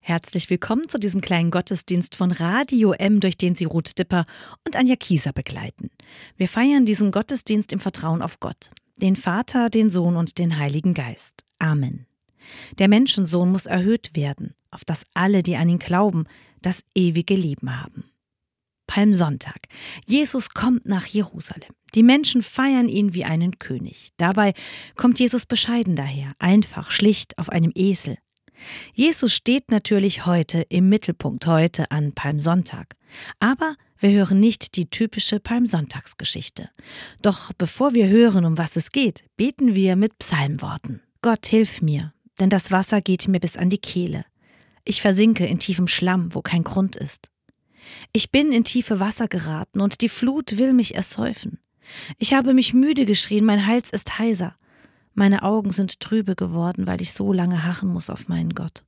Herzlich willkommen zu diesem kleinen Gottesdienst von Radio M, durch den Sie Ruth Dipper und Anja Kieser begleiten. Wir feiern diesen Gottesdienst im Vertrauen auf Gott, den Vater, den Sohn und den Heiligen Geist. Amen. Der Menschensohn muss erhöht werden, auf dass alle, die an ihn glauben, das ewige Leben haben. Palmsonntag. Jesus kommt nach Jerusalem. Die Menschen feiern ihn wie einen König. Dabei kommt Jesus bescheiden daher, einfach, schlicht auf einem Esel. Jesus steht natürlich heute im Mittelpunkt, heute an Palmsonntag. Aber wir hören nicht die typische Palmsonntagsgeschichte. Doch bevor wir hören, um was es geht, beten wir mit Psalmworten. Gott, hilf mir, denn das Wasser geht mir bis an die Kehle. Ich versinke in tiefem Schlamm, wo kein Grund ist. Ich bin in tiefe Wasser geraten und die Flut will mich ersäufen. Ich habe mich müde geschrien, mein Hals ist heiser. Meine Augen sind trübe geworden, weil ich so lange harren muss auf meinen Gott.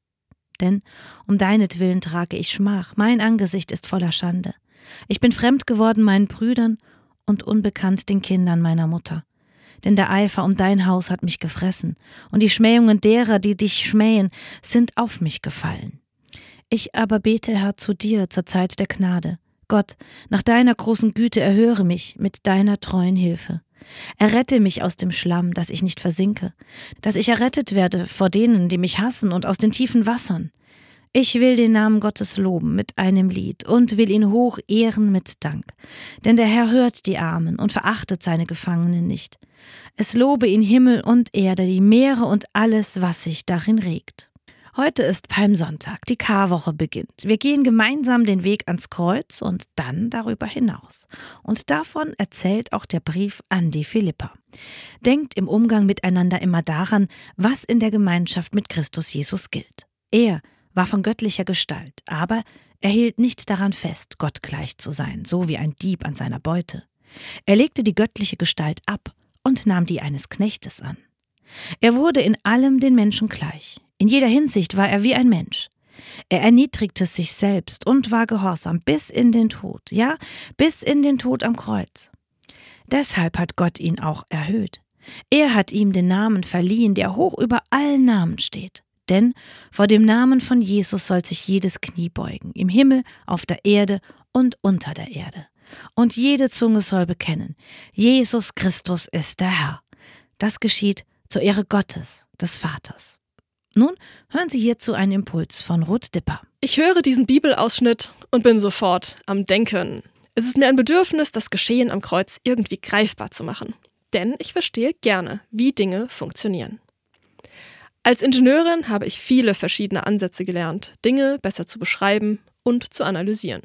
Denn um deinetwillen trage ich Schmach, mein Angesicht ist voller Schande. Ich bin fremd geworden meinen Brüdern und unbekannt den Kindern meiner Mutter. Denn der Eifer um dein Haus hat mich gefressen, und die Schmähungen derer, die dich schmähen, sind auf mich gefallen. Ich aber bete, Herr, zu dir zur Zeit der Gnade. Gott, nach deiner großen Güte erhöre mich mit deiner treuen Hilfe. Errette mich aus dem Schlamm, dass ich nicht versinke, dass ich errettet werde vor denen, die mich hassen, und aus den tiefen Wassern. Ich will den Namen Gottes loben mit einem Lied und will ihn hoch ehren mit Dank. Denn der Herr hört die Armen und verachtet seine Gefangenen nicht. Es lobe ihn Himmel und Erde, die Meere und alles, was sich darin regt. Heute ist Palmsonntag, die Karwoche beginnt. Wir gehen gemeinsam den Weg ans Kreuz und dann darüber hinaus. Und davon erzählt auch der Brief an die Philipper. Denkt im Umgang miteinander immer daran, was in der Gemeinschaft mit Christus Jesus gilt. Er war von göttlicher Gestalt, aber er hielt nicht daran fest, Gott gleich zu sein, so wie ein Dieb an seiner Beute. Er legte die göttliche Gestalt ab und nahm die eines Knechtes an. Er wurde in allem den Menschen gleich. In jeder Hinsicht war er wie ein Mensch. Er erniedrigte sich selbst und war gehorsam bis in den Tod, ja, bis in den Tod am Kreuz. Deshalb hat Gott ihn auch erhöht. Er hat ihm den Namen verliehen, der hoch über allen Namen steht. Denn vor dem Namen von Jesus soll sich jedes Knie beugen, im Himmel, auf der Erde und unter der Erde. Und jede Zunge soll bekennen, Jesus Christus ist der Herr. Das geschieht zur Ehre Gottes, des Vaters. Nun hören Sie hierzu einen Impuls von Ruth Dipper. Ich höre diesen Bibelausschnitt und bin sofort am Denken. Es ist mir ein Bedürfnis, das Geschehen am Kreuz irgendwie greifbar zu machen. Denn ich verstehe gerne, wie Dinge funktionieren. Als Ingenieurin habe ich viele verschiedene Ansätze gelernt, Dinge besser zu beschreiben und zu analysieren.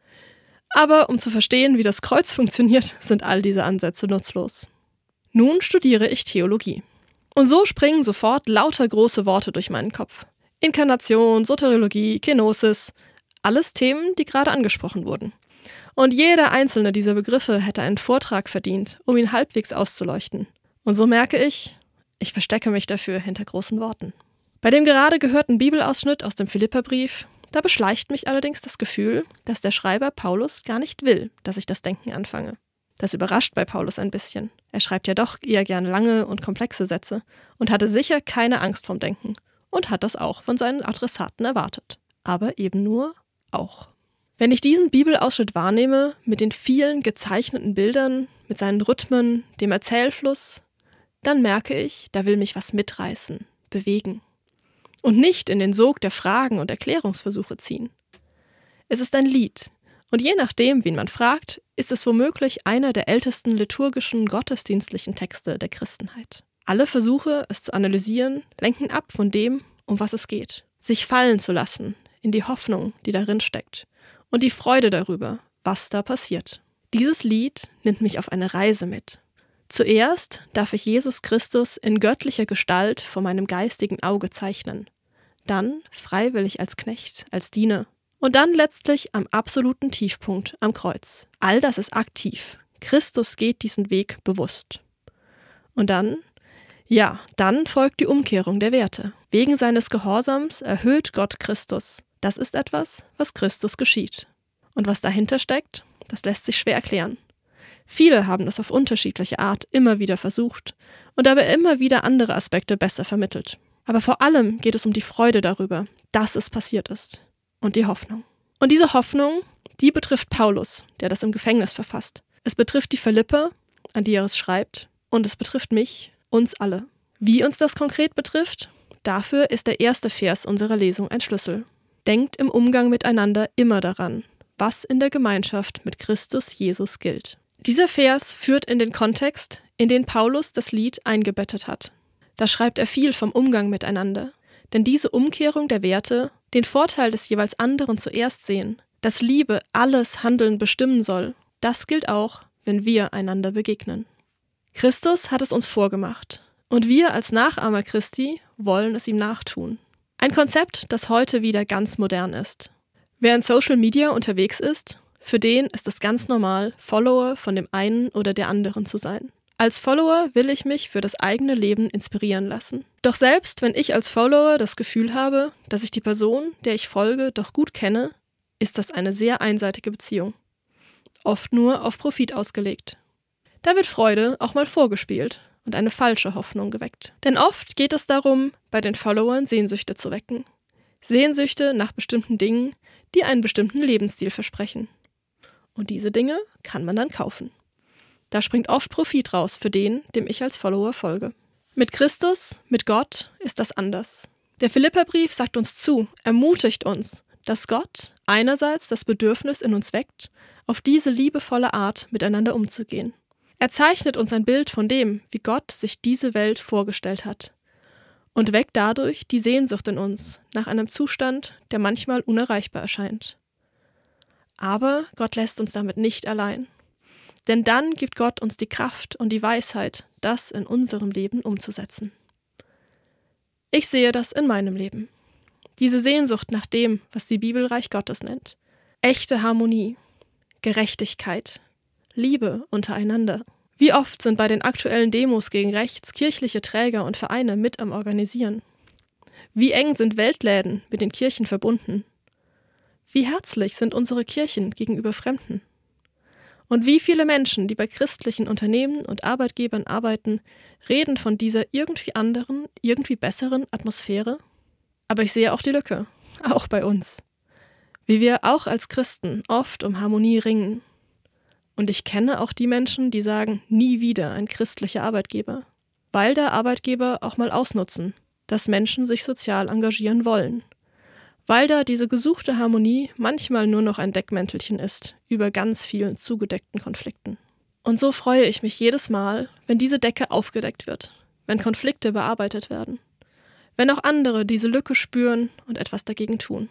Aber um zu verstehen, wie das Kreuz funktioniert, sind all diese Ansätze nutzlos. Nun studiere ich Theologie. Und so springen sofort lauter große Worte durch meinen Kopf. Inkarnation, Soteriologie, Kenosis, alles Themen, die gerade angesprochen wurden. Und jeder einzelne dieser Begriffe hätte einen Vortrag verdient, um ihn halbwegs auszuleuchten. Und so merke ich verstecke mich dafür hinter großen Worten. Bei dem gerade gehörten Bibelausschnitt aus dem Philipperbrief, da beschleicht mich allerdings das Gefühl, dass der Schreiber Paulus gar nicht will, dass ich das Denken anfange. Das überrascht bei Paulus ein bisschen. Er schreibt ja doch eher gern lange und komplexe Sätze und hatte sicher keine Angst vorm Denken und hat das auch von seinen Adressaten erwartet. Aber eben nur auch. Wenn ich diesen Bibelausschnitt wahrnehme, mit den vielen gezeichneten Bildern, mit seinen Rhythmen, dem Erzählfluss, dann merke ich, da will mich was mitreißen, bewegen. Und nicht in den Sog der Fragen und Erklärungsversuche ziehen. Es ist ein Lied. Und je nachdem, wen man fragt, ist es womöglich einer der ältesten liturgischen gottesdienstlichen Texte der Christenheit. Alle Versuche, es zu analysieren, lenken ab von dem, um was es geht. Sich fallen zu lassen in die Hoffnung, die darin steckt. Und die Freude darüber, was da passiert. Dieses Lied nimmt mich auf eine Reise mit. Zuerst darf ich Jesus Christus in göttlicher Gestalt vor meinem geistigen Auge zeichnen. Dann freiwillig als Knecht, als Diener. Und dann letztlich am absoluten Tiefpunkt am Kreuz. All das ist aktiv. Christus geht diesen Weg bewusst. Und dann folgt die Umkehrung der Werte. Wegen seines Gehorsams erhöht Gott Christus. Das ist etwas, was Christus geschieht. Und was dahinter steckt, das lässt sich schwer erklären. Viele haben das auf unterschiedliche Art immer wieder versucht und dabei immer wieder andere Aspekte besser vermittelt. Aber vor allem geht es um die Freude darüber, dass es passiert ist. Und die Hoffnung. Und diese Hoffnung, die betrifft Paulus, der das im Gefängnis verfasst. Es betrifft die Philipper, an die er es schreibt. Und es betrifft mich, uns alle. Wie uns das konkret betrifft, dafür ist der erste Vers unserer Lesung ein Schlüssel. Denkt im Umgang miteinander immer daran, was in der Gemeinschaft mit Christus Jesus gilt. Dieser Vers führt in den Kontext, in den Paulus das Lied eingebettet hat. Da schreibt er viel vom Umgang miteinander. Denn diese Umkehrung der Werte, den Vorteil des jeweils anderen zuerst sehen, dass Liebe alles Handeln bestimmen soll, das gilt auch, wenn wir einander begegnen. Christus hat es uns vorgemacht und wir als Nachahmer Christi wollen es ihm nachtun. Ein Konzept, das heute wieder ganz modern ist. Wer in Social Media unterwegs ist, für den ist es ganz normal, Follower von dem einen oder der anderen zu sein. Als Follower will ich mich für das eigene Leben inspirieren lassen. Doch selbst wenn ich als Follower das Gefühl habe, dass ich die Person, der ich folge, doch gut kenne, ist das eine sehr einseitige Beziehung. Oft nur auf Profit ausgelegt. Da wird Freude auch mal vorgespielt und eine falsche Hoffnung geweckt. Denn oft geht es darum, bei den Followern Sehnsüchte zu wecken. Sehnsüchte nach bestimmten Dingen, die einen bestimmten Lebensstil versprechen. Und diese Dinge kann man dann kaufen. Da springt oft Profit raus für den, dem ich als Follower folge. Mit Christus, mit Gott ist das anders. Der Philipperbrief sagt uns zu, ermutigt uns, dass Gott einerseits das Bedürfnis in uns weckt, auf diese liebevolle Art miteinander umzugehen. Er zeichnet uns ein Bild von dem, wie Gott sich diese Welt vorgestellt hat und weckt dadurch die Sehnsucht in uns nach einem Zustand, der manchmal unerreichbar erscheint. Aber Gott lässt uns damit nicht allein. Denn dann gibt Gott uns die Kraft und die Weisheit, das in unserem Leben umzusetzen. Ich sehe das in meinem Leben. Diese Sehnsucht nach dem, was die Bibel Reich Gottes nennt. Echte Harmonie, Gerechtigkeit, Liebe untereinander. Wie oft sind bei den aktuellen Demos gegen rechts kirchliche Träger und Vereine mit am Organisieren? Wie eng sind Weltläden mit den Kirchen verbunden? Wie herzlich sind unsere Kirchen gegenüber Fremden? Und wie viele Menschen, die bei christlichen Unternehmen und Arbeitgebern arbeiten, reden von dieser irgendwie anderen, irgendwie besseren Atmosphäre? Aber ich sehe auch die Lücke, auch bei uns. Wie wir auch als Christen oft um Harmonie ringen. Und ich kenne auch die Menschen, die sagen, nie wieder ein christlicher Arbeitgeber. Weil da Arbeitgeber auch mal ausnutzen, dass Menschen sich sozial engagieren wollen. Weil da diese gesuchte Harmonie manchmal nur noch ein Deckmäntelchen ist, über ganz vielen zugedeckten Konflikten. Und so freue ich mich jedes Mal, wenn diese Decke aufgedeckt wird, wenn Konflikte bearbeitet werden, wenn auch andere diese Lücke spüren und etwas dagegen tun.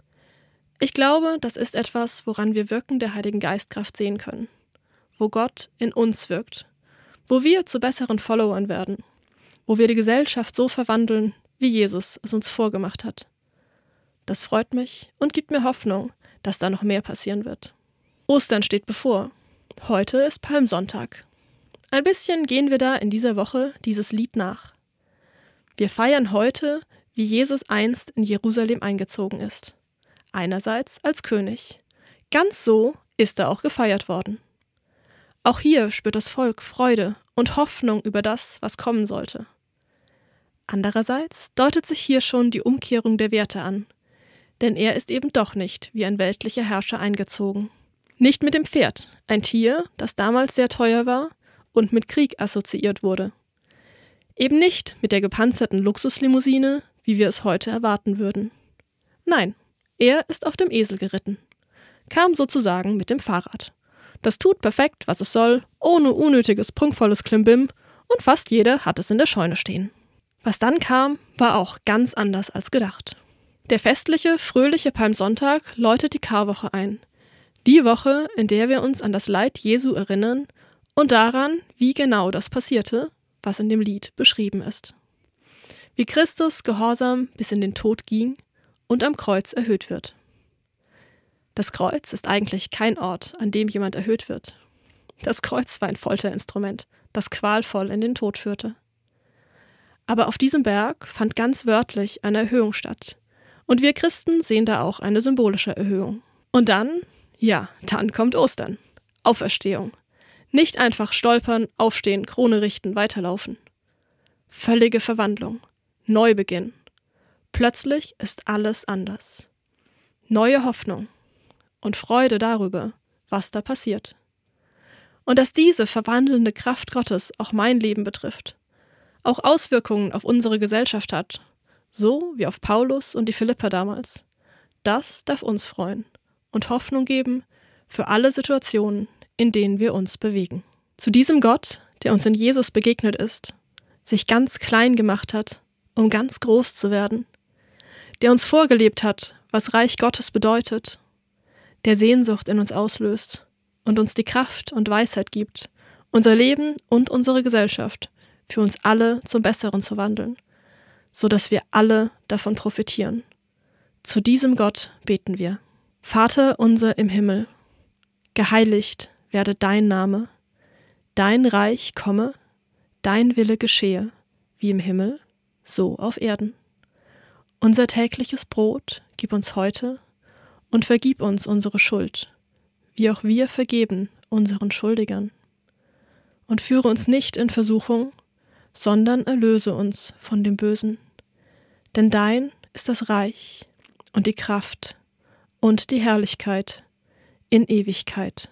Ich glaube, das ist etwas, woran wir Wirken der Heiligen Geistkraft sehen können, wo Gott in uns wirkt, wo wir zu besseren Followern werden, wo wir die Gesellschaft so verwandeln, wie Jesus es uns vorgemacht hat. Das freut mich und gibt mir Hoffnung, dass da noch mehr passieren wird. Ostern steht bevor. Heute ist Palmsonntag. Ein bisschen gehen wir da in dieser Woche dieses Lied nach. Wir feiern heute, wie Jesus einst in Jerusalem eingezogen ist. Einerseits als König. Ganz so ist er auch gefeiert worden. Auch hier spürt das Volk Freude und Hoffnung über das, was kommen sollte. Andererseits deutet sich hier schon die Umkehrung der Werte an. Denn er ist eben doch nicht wie ein weltlicher Herrscher eingezogen. Nicht mit dem Pferd, ein Tier, das damals sehr teuer war und mit Krieg assoziiert wurde. Eben nicht mit der gepanzerten Luxuslimousine, wie wir es heute erwarten würden. Nein, er ist auf dem Esel geritten. Kam sozusagen mit dem Fahrrad. Das tut perfekt, was es soll, ohne unnötiges, prunkvolles Klimbim und fast jeder hat es in der Scheune stehen. Was dann kam, war auch ganz anders als gedacht. Der festliche, fröhliche Palmsonntag läutet die Karwoche ein. Die Woche, in der wir uns an das Leid Jesu erinnern und daran, wie genau das passierte, was in dem Lied beschrieben ist. Wie Christus gehorsam bis in den Tod ging und am Kreuz erhöht wird. Das Kreuz ist eigentlich kein Ort, an dem jemand erhöht wird. Das Kreuz war ein Folterinstrument, das qualvoll in den Tod führte. Aber auf diesem Berg fand ganz wörtlich eine Erhöhung statt. Und wir Christen sehen da auch eine symbolische Erhöhung. Und dann, dann kommt Ostern. Auferstehung. Nicht einfach stolpern, aufstehen, Krone richten, weiterlaufen. Völlige Verwandlung. Neubeginn. Plötzlich ist alles anders. Neue Hoffnung und Freude darüber, was da passiert. Und dass diese verwandelnde Kraft Gottes auch mein Leben betrifft, auch Auswirkungen auf unsere Gesellschaft hat, so wie auf Paulus und die Philipper damals. Das darf uns freuen und Hoffnung geben für alle Situationen, in denen wir uns bewegen. Zu diesem Gott, der uns in Jesus begegnet ist, sich ganz klein gemacht hat, um ganz groß zu werden, der uns vorgelebt hat, was Reich Gottes bedeutet, der Sehnsucht in uns auslöst und uns die Kraft und Weisheit gibt, unser Leben und unsere Gesellschaft für uns alle zum Besseren zu wandeln, so dass wir alle davon profitieren. Zu diesem Gott beten wir. Vater unser im Himmel, geheiligt werde dein Name, dein Reich komme, dein Wille geschehe, wie im Himmel, so auf Erden. Unser tägliches Brot gib uns heute und vergib uns unsere Schuld, wie auch wir vergeben unseren Schuldigern. Und führe uns nicht in Versuchung, sondern erlöse uns von dem Bösen. Denn dein ist das Reich und die Kraft und die Herrlichkeit in Ewigkeit.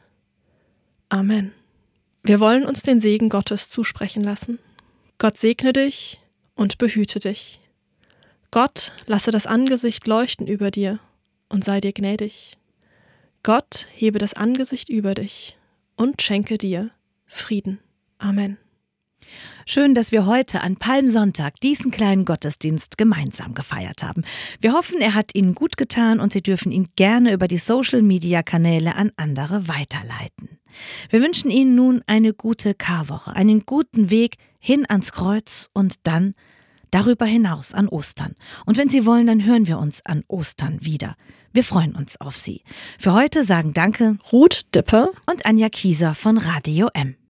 Amen. Wir wollen uns den Segen Gottes zusprechen lassen. Gott segne dich und behüte dich. Gott lasse das Angesicht leuchten über dir und sei dir gnädig. Gott hebe das Angesicht über dich und schenke dir Frieden. Amen. Schön, dass wir heute an Palmsonntag diesen kleinen Gottesdienst gemeinsam gefeiert haben. Wir hoffen, er hat Ihnen gut getan und Sie dürfen ihn gerne über die Social-Media-Kanäle an andere weiterleiten. Wir wünschen Ihnen nun eine gute Karwoche, einen guten Weg hin ans Kreuz und dann darüber hinaus an Ostern. Und wenn Sie wollen, dann hören wir uns an Ostern wieder. Wir freuen uns auf Sie. Für heute sagen Danke Ruth Dipper und Anja Kieser von Radio M.